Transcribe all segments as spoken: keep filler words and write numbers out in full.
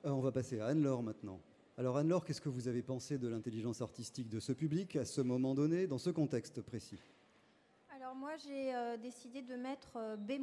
Euh, on va passer à Anne-Laure maintenant. Alors Anne-Laure, qu'est-ce que vous avez pensé de l'intelligence artistique de ce public à ce moment donné, dans ce contexte précis? Alors moi, j'ai euh, décidé de mettre euh, B-.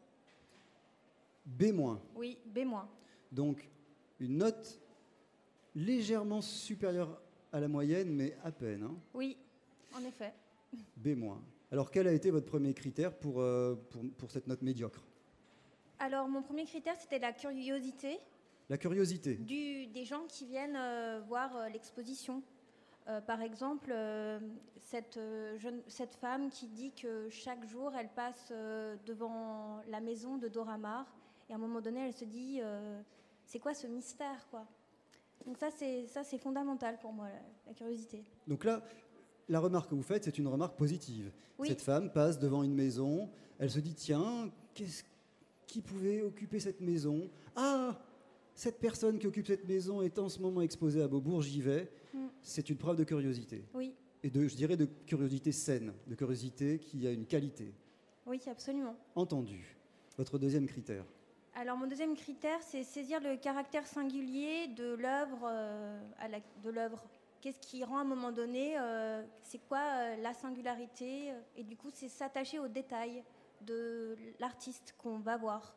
B-. Oui, B-. Donc, une note légèrement supérieure à la moyenne, mais à peine. Hein. Oui, en effet. B-. Alors, quel a été votre premier critère pour, euh, pour, pour cette note médiocre? Alors, mon premier critère, c'était la curiosité. La curiosité. Du, des gens qui viennent euh, voir euh, l'exposition. Euh, par exemple, euh, cette, euh, jeune, cette femme qui dit que chaque jour, elle passe euh, devant la maison de Dora Maar, et à un moment donné, elle se dit, euh, c'est quoi ce mystère, quoi. Donc ça, c'est, ça, c'est fondamental pour moi, la, la curiosité. Donc là, la remarque que vous faites, c'est une remarque positive. Oui. Cette femme passe devant une maison, elle se dit, tiens, qu'est-ce, qui pouvait occuper cette maison? Ah, cette personne qui occupe cette maison est en ce moment exposée à Beaubourg, j'y vais. Mm. C'est une preuve de curiosité. Oui. Et de, je dirais de curiosité saine, de curiosité qui a une qualité. Oui, absolument. Entendu. Votre deuxième critère? Alors, mon deuxième critère, c'est saisir le caractère singulier de l'œuvre. Euh, à la, de l'œuvre. Qu'est-ce qui rend à un moment donné, euh, c'est quoi euh, la singularité? Et du coup, c'est s'attacher aux détails de l'artiste qu'on va voir.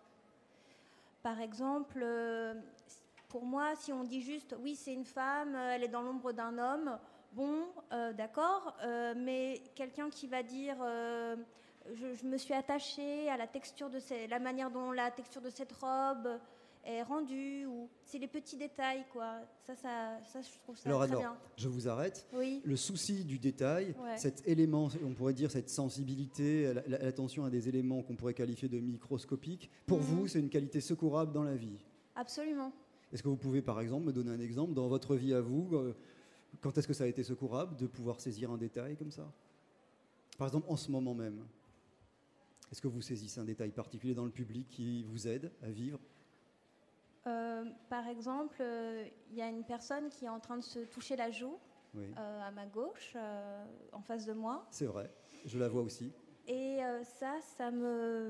Par exemple, euh, pour moi, si on dit juste « oui, c'est une femme, elle est dans l'ombre d'un homme », bon, euh, d'accord, euh, mais quelqu'un qui va dire euh, je, je me suis attachée à la texture de ces, la manière dont la texture de cette robe est rendue, ou c'est les petits détails, quoi. Ça, ça, ça je trouve ça alors, très alors, bien. Je vous arrête. Oui. Le souci du détail, ouais. Cet élément, on pourrait dire cette sensibilité, l'attention à des éléments qu'on pourrait qualifier de microscopiques, pour mmh. vous, c'est une qualité secourable dans la vie? Absolument. Est-ce que vous pouvez, par exemple, me donner un exemple dans votre vie à vous? euh, Quand est-ce que ça a été secourable de pouvoir saisir un détail comme ça? Par exemple, en ce moment même. Est-ce que vous saisissez un détail particulier dans le public qui vous aide à vivre? Euh, par exemple, il euh, y a une personne qui est en train de se toucher la joue, oui. euh, à ma gauche, euh, en face de moi. C'est vrai, je la vois aussi. Et euh, ça, ça me,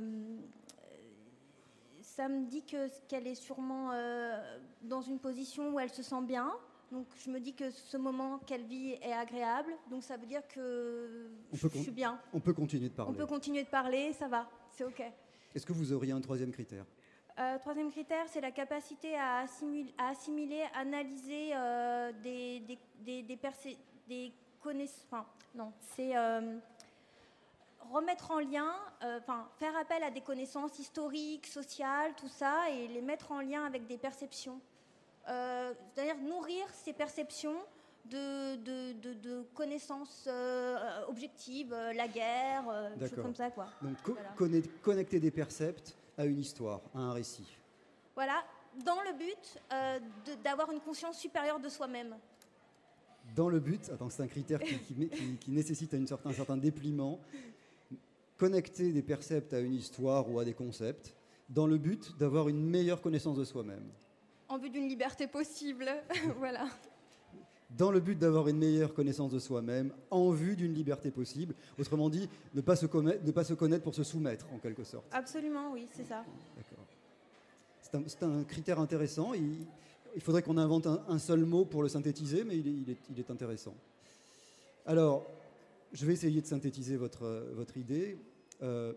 ça me dit que, qu'elle est sûrement euh, dans une position où elle se sent bien. Donc je me dis que ce moment qu'elle vit est agréable. Donc ça veut dire que on je peut suis bien. On peut continuer de parler. On peut continuer de parler, ça va, c'est OK. Est-ce que vous auriez un troisième critère? Euh, troisième critère, c'est la capacité à assimiler, à assimiler analyser euh, des, des, des, des, percé- des connaissances. Enfin, non, c'est euh, remettre en lien, enfin, euh, faire appel à des connaissances historiques, sociales, tout ça, et les mettre en lien avec des perceptions. Euh, c'est-à-dire nourrir ces perceptions de, de, de, de connaissances euh, objectives, euh, la guerre, euh, des choses comme ça, quoi. Donc, co- voilà. Connecter des percepts à une histoire, à un récit. Voilà, dans le but euh, de, d'avoir une conscience supérieure de soi-même. Dans le but, attends, c'est un critère qui, qui, qui, qui nécessite un certain, un certain dépliement, connecter des percepts à une histoire ou à des concepts, dans le but d'avoir une meilleure connaissance de soi-même. En vue d'une liberté possible, voilà. Dans le but d'avoir une meilleure connaissance de soi-même, en vue d'une liberté possible. Autrement dit, ne pas se connaître, ne pas se connaître pour se soumettre, en quelque sorte. Absolument, oui, c'est ça. D'accord. C'est un, c'est un critère intéressant. Il, il faudrait qu'on invente un, un seul mot pour le synthétiser, mais il est, il est, il est intéressant. Alors, je vais essayer de synthétiser votre, votre idée. Euh,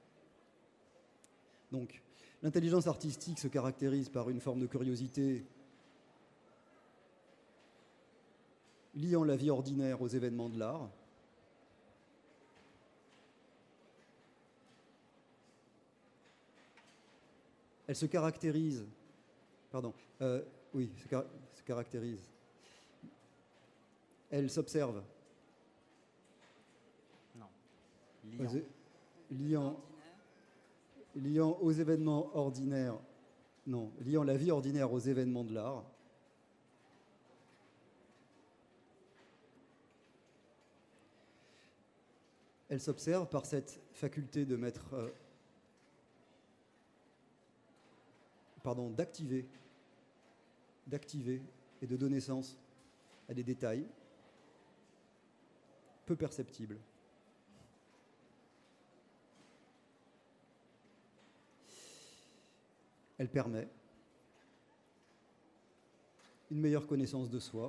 donc, l'intelligence artistique se caractérise par une forme de curiosité liant la vie ordinaire aux événements de l'art. Elle se caractérise, pardon, euh, oui, se, car- se caractérise. Elle s'observe. Non. Liant. Aux, liant, liant aux événements ordinaires, non, liant la vie ordinaire aux événements de l'art. Elle s'observe par cette faculté de mettre, euh, pardon, d'activer, d'activer et de donner sens à des détails peu perceptibles. Elle permet une meilleure connaissance de soi.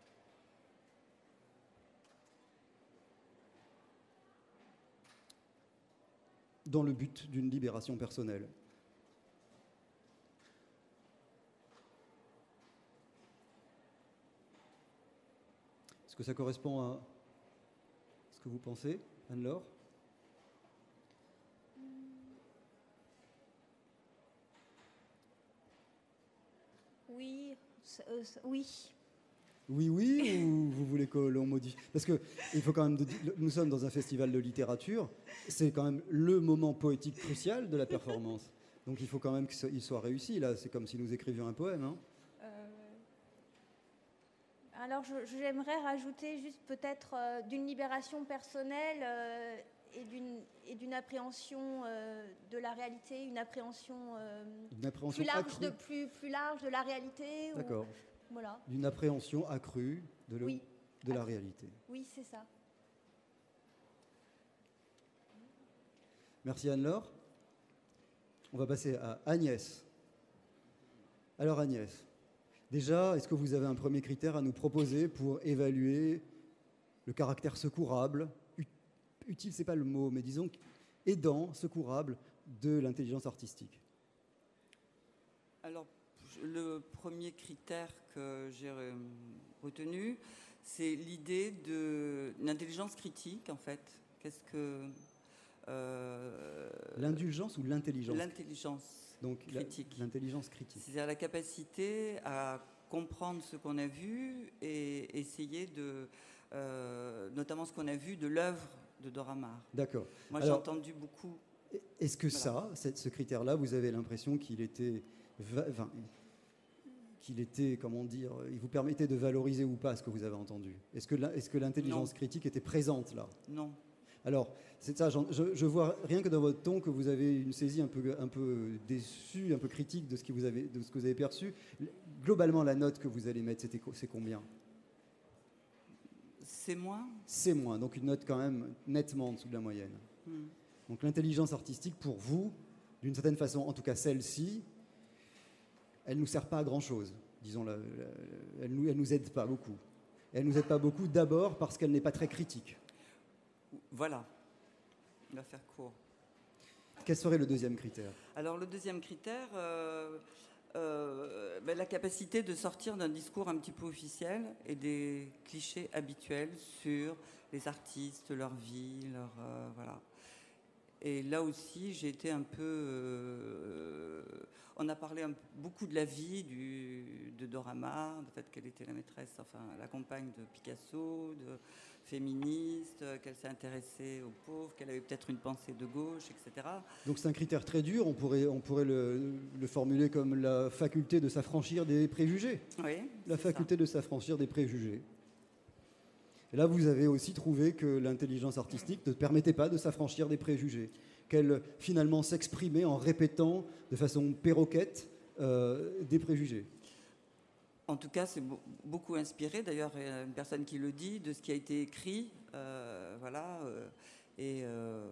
Dans le but d'une libération personnelle. Est-ce que ça correspond à ce que vous pensez, Anne-Laure ? Oui, euh, oui. Oui, oui, ou vous voulez que l'on modifie ? Parce que il faut quand même, de, nous sommes dans un festival de littérature, c'est quand même le moment poétique crucial de la performance. Donc il faut quand même qu'il soit réussi. Là, c'est comme si nous écrivions un poème. Hein. Euh, alors, je, j'aimerais rajouter juste peut-être euh, d'une libération personnelle euh, et, d'une, et d'une appréhension euh, de la réalité, une appréhension, euh, une appréhension plus, large accrue. de, plus, plus large de la réalité. D'accord. Ou, voilà. D'une appréhension accrue de, le, oui. de la Accru. réalité. Oui, c'est ça. Merci Anne-Laure. On va passer à Agnès. Alors Agnès, déjà, est-ce que vous avez un premier critère à nous proposer pour évaluer le caractère secourable, utile, c'est pas le mot, mais disons aidant, secourable de l'intelligence artistique ? Alors, le premier critère que j'ai retenu, c'est l'idée de l'intelligence critique, en fait. Qu'est-ce que... Euh, L'indulgence ou l'intelligence ? L'intelligence Donc, critique. La, l'intelligence critique. C'est-à-dire la capacité à comprendre ce qu'on a vu et essayer de... Euh, notamment ce qu'on a vu de l'œuvre de Dora Maar. D'accord. Moi, j'ai entendu beaucoup... Est-ce que voilà. ça, ce critère-là, vous avez l'impression qu'il était... Enfin, qu'il était, comment dire, il vous permettait de valoriser ou pas ce que vous avez entendu ? Est-ce que, est-ce que l'intelligence non. critique était présente là ? Non. Alors, c'est ça, je, je vois rien que dans votre ton que vous avez une saisie un peu, un peu déçue, un peu critique de ce, qui vous avez, de ce que vous avez perçu. Globalement, la note que vous allez mettre, c'était, c'est combien ? C'est moins ? C'est moins, donc une note quand même nettement en dessous de la moyenne. Hmm. Donc l'intelligence artistique, pour vous, d'une certaine façon, en tout cas celle-ci, elle ne nous sert pas à grand-chose, disons, la, la, elle ne nous, elle nous aide pas beaucoup. Elle ne nous aide pas beaucoup d'abord parce qu'elle n'est pas très critique. Voilà, on va faire court. Quel serait le deuxième critère ? Alors le deuxième critère, euh, euh, ben, la capacité de sortir d'un discours un petit peu officiel et des clichés habituels sur les artistes, leur vie, leur... Euh, voilà. Et là aussi, j'ai été un peu... Euh, on a parlé un, beaucoup de la vie du, de Dora Maar, du fait qu'elle était la maîtresse, enfin la compagne de Picasso, de féministe, qu'elle s'est intéressée aux pauvres, qu'elle avait peut-être une pensée de gauche, et cetera. Donc c'est un critère très dur, on pourrait, on pourrait le, le formuler comme la faculté de s'affranchir des préjugés. Oui, la faculté ça. de s'affranchir des préjugés. Et là, vous avez aussi trouvé que l'intelligence artistique ne permettait pas de s'affranchir des préjugés, qu'elle finalement s'exprimait en répétant de façon perroquette euh, des préjugés. En tout cas, c'est beaucoup inspiré, d'ailleurs, il y a une personne qui le dit, de ce qui a été écrit, euh, voilà, euh, et euh,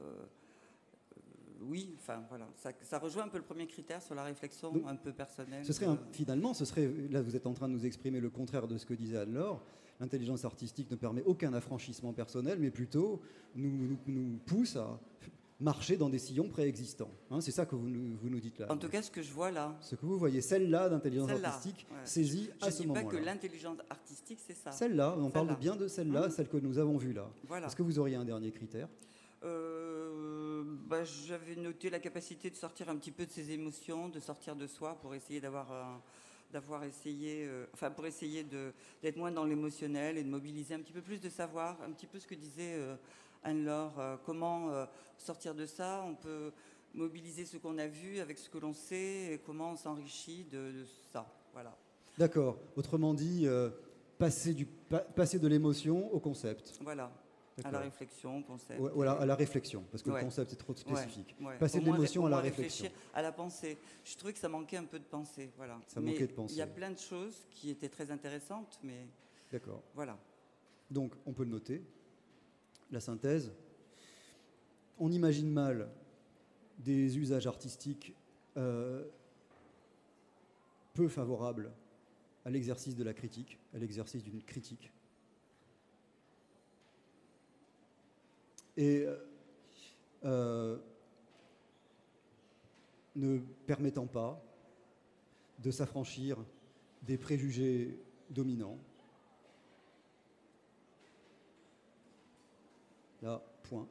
oui, enfin voilà, ça, ça rejoint un peu le premier critère sur la réflexion. Donc, un peu personnelle. Ce serait un, finalement, ce serait, là vous êtes en train de nous exprimer le contraire de ce que disait Anne-Laure. L'intelligence artistique ne permet aucun affranchissement personnel, mais plutôt nous, nous, nous pousse à marcher dans des sillons préexistants. Hein, c'est ça que vous nous, vous nous dites là. En tout cas, ce que je vois là. Ce que vous voyez, celle-là d'intelligence celle-là, artistique ouais. saisie je, à ce moment-là. Je ne dis pas que l'intelligence artistique, c'est ça. Celle-là, on celle-là. parle bien de celle-là, mmh. celle que nous avons vue là. Voilà. Est-ce que vous auriez un dernier critère ? euh, bah, J'avais noté la capacité de sortir un petit peu de ses émotions, de sortir de soi pour essayer d'avoir un... d'avoir essayé, euh, enfin pour essayer de, d'être moins dans l'émotionnel et de mobiliser un petit peu plus de savoir, un petit peu ce que disait euh, Anne-Laure, euh, comment euh, sortir de ça, on peut mobiliser ce qu'on a vu avec ce que l'on sait et comment on s'enrichit de, de ça, voilà. D'accord, autrement dit, euh, passer, du, pa- passer de l'émotion au concept. Voilà. À la réflexion, au concept. Ouais, voilà, à la réflexion, parce que ouais. le concept est trop spécifique. Ouais, ouais. Passer au de l'émotion à la réfléchir réflexion. À la pensée. Je trouvais que ça manquait un peu de pensée. Voilà. Ça mais manquait de pensée. Il y a plein de choses qui étaient très intéressantes, mais... D'accord. Voilà. Donc, on peut le noter. La synthèse. On imagine mal des usages artistiques euh, peu favorables à l'exercice de la critique, à l'exercice d'une critique. Et euh, ne permettant pas de s'affranchir des préjugés dominants. Là, point.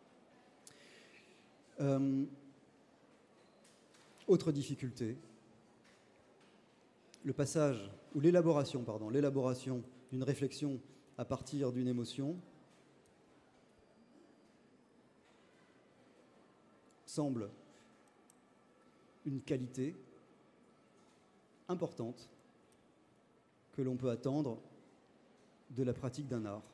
Euh, autre difficulté, le passage, ou l'élaboration, pardon, l'élaboration d'une réflexion à partir d'une émotion semble une qualité importante que l'on peut attendre de la pratique d'un art.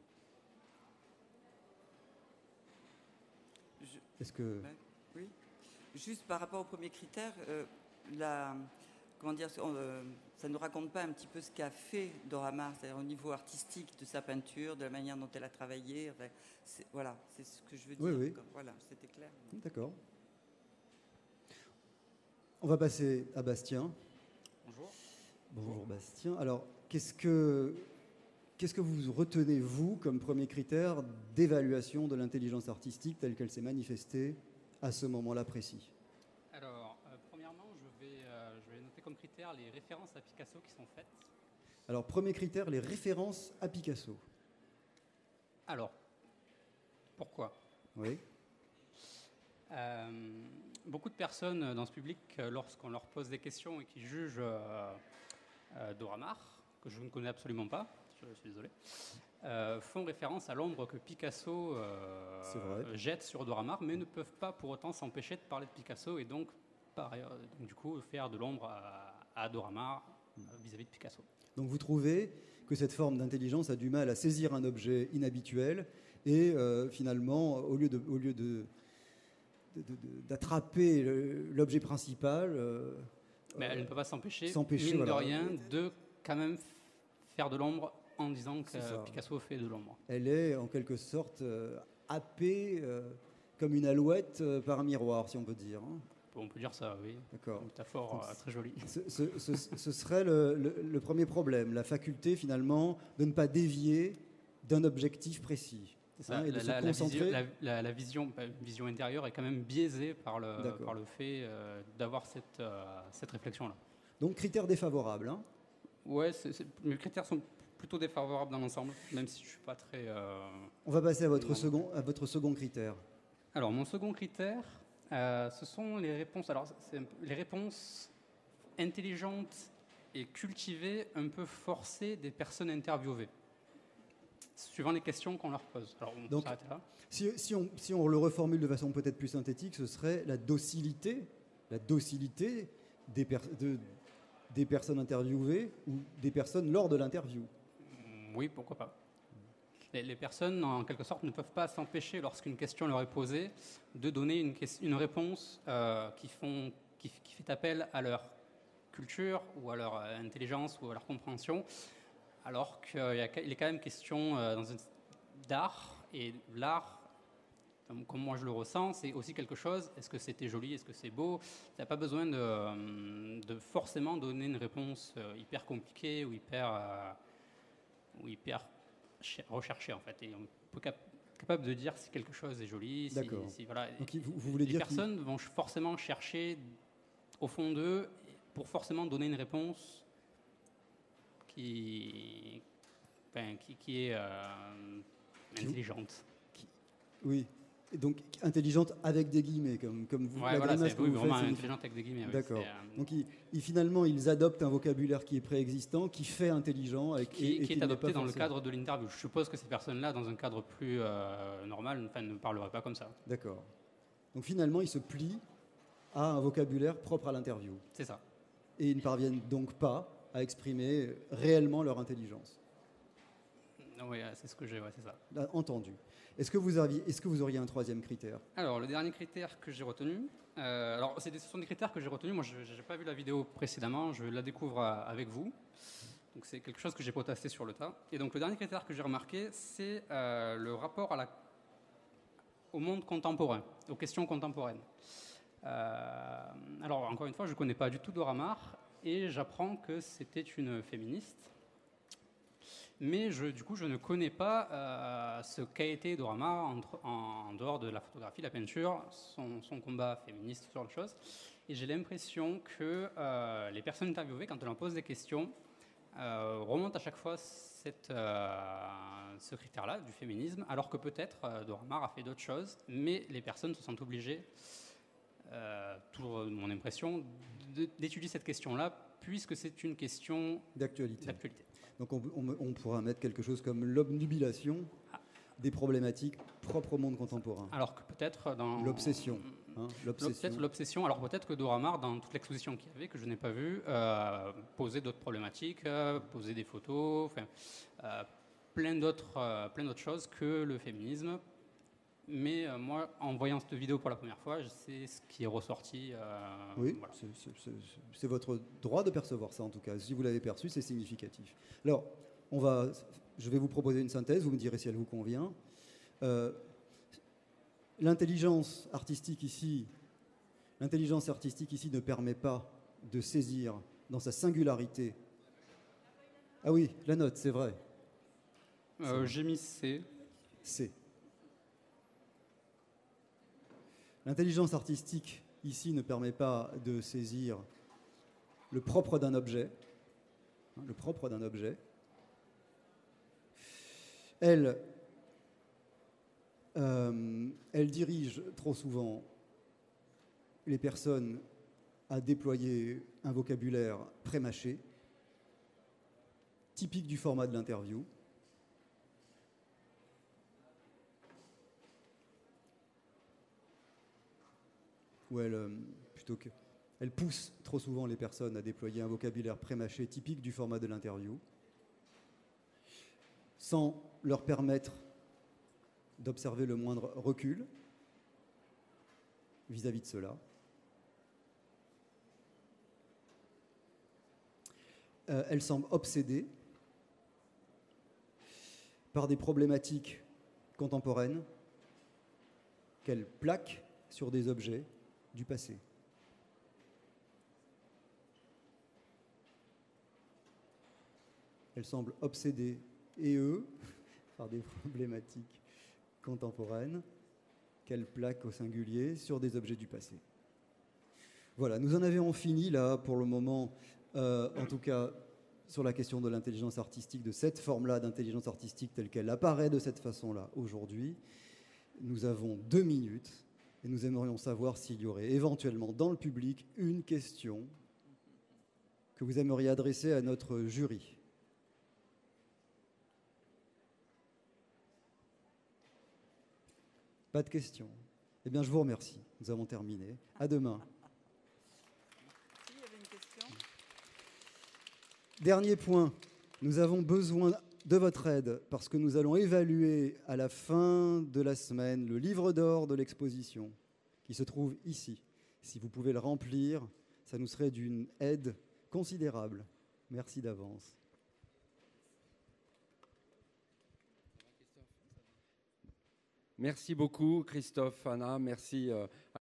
Je- Est-ce que... Ouais, oui. Juste par rapport au premier critère, euh, la, comment dire, on, euh, ça ne nous raconte pas un petit peu ce qu'a fait Dora Maar, c'est-à-dire au niveau artistique de sa peinture, de la manière dont elle a travaillé. Enfin, c'est- voilà, c'est ce que je veux dire. Oui, oui. Comme- Voilà, c'était clair. D'accord. On va passer à Bastien. Bonjour. Bonjour Bastien. Alors, qu'est-ce que, qu'est-ce que vous retenez, vous, comme premier critère d'évaluation de l'intelligence artistique telle qu'elle s'est manifestée à ce moment-là précis? Alors, euh, premièrement, je vais, euh, je vais noter comme critère les références à Picasso qui sont faites. Alors, premier critère, les références à Picasso. Alors, pourquoi? Oui. Euh, beaucoup de personnes dans ce public, euh, lorsqu'on leur pose des questions et qui jugent euh, euh, Dora Maar, que je ne connais absolument pas, je suis désolé, euh, font référence à l'ombre que Picasso euh, C'est vrai. jette sur Dora Maar, mais ne peuvent pas pour autant s'empêcher de parler de Picasso et donc, par ailleurs, donc du coup, faire de l'ombre à, à Dora Maar euh, vis-à-vis de Picasso. Donc, vous trouvez que cette forme d'intelligence a du mal à saisir un objet inhabituel et euh, finalement, au lieu de... Au lieu de de- de- d'attraper le- l'objet principal. euh, Mais elle euh, ne peut pas s'empêcher, s'empêcher, mine voilà. de rien, de quand même faire de l'ombre en disant que C'est ça. Picasso fait de l'ombre. Elle est en quelque sorte euh, happée euh, comme une alouette euh, par un miroir, si on peut dire. hein. On peut dire ça, oui. D'accord. Une métaphore euh, très jolie. Ce, ce- ce- ce serait le, le- le premier problème, la faculté finalement de ne pas dévier d'un objectif précis. C'est ça, hein, et de la, se la- la concentrer. vision, la, la- la vision, bah, vision intérieure est quand même biaisée par le, D'accord. par le fait euh, d'avoir cette, euh, cette réflexion-là. Donc critère défavorable. hein. Ouais, c'est- c'est- les critères sont plutôt défavorables dans l'ensemble, même si je ne suis pas très... euh, On va passer à votre, Non. second, à votre second critère. Alors, mon second critère, euh, ce sont les réponses. Alors, c'est un peu- les réponses intelligentes et cultivées, un peu forcées des personnes interviewées, suivant les questions qu'on leur pose. Alors, on Donc- peut s'arrêter là. Si, si on, si on le reformule de façon peut-être plus synthétique, ce serait la docilité, la docilité des, per- de- des personnes interviewées ou des personnes lors de l'interview. Oui, pourquoi pas. Les, les personnes, en quelque sorte, ne peuvent pas s'empêcher, lorsqu'une question leur est posée, de donner une, ques- une réponse euh, qui, font, qui, qui fait appel à leur culture ou à leur euh, intelligence ou à leur compréhension, alors qu'il y a- il est quand même question euh, dans une- d'art, et l'art, comme comme moi je le ressens, c'est aussi quelque chose, est-ce que c'était joli, est-ce que c'est beau? Tu n'as pas besoin de, euh, de forcément donner une réponse euh, hyper compliquée ou hyper, euh, ou hyper cher- recherchée en fait. Et on peut cap- capable de dire si quelque chose est joli, si, D'accord. si- voilà. Donc vous, vous voulez Les dire qu'il- personnes vont ch- forcément chercher au fond d'eux pour forcément donner une réponse qui, enfin, qui, qui est euh, Qui- intelligente. Oui. Et donc intelligente avec des guillemets, comme, comme vous. Ouais, la voilà, grimace c'est que oui, vous vraiment faites, signifie- intelligente avec des guillemets. oui, D'accord. c'est, euh, Donc ils- ils- finalement, ils adoptent un vocabulaire qui est préexistant, qui fait intelligent avec, qui, et, et qui est n'est adopté pas dans le forcément- cadre de l'interview. Je suppose que ces personnes-là, dans un cadre plus euh, normal, enfin, ne parleraient pas comme ça. D'accord. Donc finalement, ils se plient à un vocabulaire propre à l'interview. C'est ça. Et ils ne parviennent donc pas à exprimer réellement leur intelligence. Oui, c'est ce que j'ai, ouais, c'est ça. Là, entendu. Est-ce que, vous aviez, est-ce que vous auriez un troisième critère? Alors, le dernier critère que j'ai retenu, euh, alors c'est des- ce sont des critères que j'ai retenus. Moi, je n'ai pas vu la vidéo précédemment, je la découvre euh, avec vous. Donc, c'est quelque chose que j'ai potassé sur le tas. Et donc, le dernier critère que j'ai remarqué, c'est euh, le rapport à la, au monde contemporain, aux questions contemporaines. Euh, alors, encore une fois, je ne connais pas du tout Dora Maar. et j'apprends que c'était une féministe. Mais je, du coup, je ne connais pas euh, ce qu'a été Dora Maar entre, en, en dehors de la photographie, la peinture, son, son combat féministe, ce genre de choses. Et j'ai l'impression que euh, les personnes interviewées, quand on leur pose des questions, euh, remontent à chaque fois cette, euh, ce critère-là du féminisme, alors que peut-être euh, Dora Maar a fait d'autres choses, mais les personnes se sentent obligées, euh, toujours mon impression, de, d'étudier cette question-là, puisque c'est une question d'actualité. d'actualité. Donc on, on, on pourra mettre quelque chose comme l'obnubilation des problématiques propres au monde contemporain. Alors que peut-être dans... L'obsession. Hein, l'obsession. Peut-être l'obsession. Alors peut-être que Dora Maar, dans toute l'exposition qu'il y avait, que je n'ai pas vue, euh, posait d'autres problématiques, euh, posait des photos, enfin, euh, plein, d'autres, euh, plein d'autres choses que le féminisme. Mais euh, moi, en voyant cette vidéo pour la première fois, c'est ce qui est ressorti. Euh, oui, voilà. c'est, c'est, c'est, c'est votre droit de percevoir ça en tout cas. Si vous l'avez perçu, c'est significatif. Alors, on va, je vais vous proposer une synthèse, vous me direz si elle vous convient. Euh, l'intelligence artistique ici, l'intelligence artistique ici ne permet pas de saisir dans sa singularité. Ah oui, la note, c'est vrai. Euh, j'ai mis C. C. L'intelligence artistique, ici, ne permet pas de saisir le propre d'un objet. Hein, le propre d'un objet. Elle, euh, elle dirige trop souvent les personnes à déployer un vocabulaire prémâché, typique du format de l'interview. Où elle, euh, plutôt que, elle pousse trop souvent les personnes à déployer un vocabulaire prémâché typique du format de l'interview, sans leur permettre d'observer le moindre recul vis-à-vis de cela. Euh, elle semble obsédée par des problématiques contemporaines qu'elle plaque sur des objets du passé. Elle semble obsédée, et eux, par des problématiques contemporaines qu'elle plaque au singulier sur des objets du passé. Voilà, nous en avions fini là pour le moment, euh, en tout cas sur la question de l'intelligence artistique, de cette forme-là d'intelligence artistique telle qu'elle apparaît de cette façon-là aujourd'hui. Nous avons deux minutes. Et nous aimerions savoir s'il y aurait éventuellement dans le public une question que vous aimeriez adresser à notre jury. Pas de questions. Eh bien, je vous remercie. Nous avons terminé. À demain. Si, il y avait une question. Dernier point. Nous avons besoin de votre aide parce que nous allons évaluer à la fin de la semaine le livre d'or de l'exposition qui se trouve ici. Si vous pouvez le remplir, ça nous serait d'une aide considérable. Merci d'avance. Merci beaucoup Christophe, Anna. Merci euh, à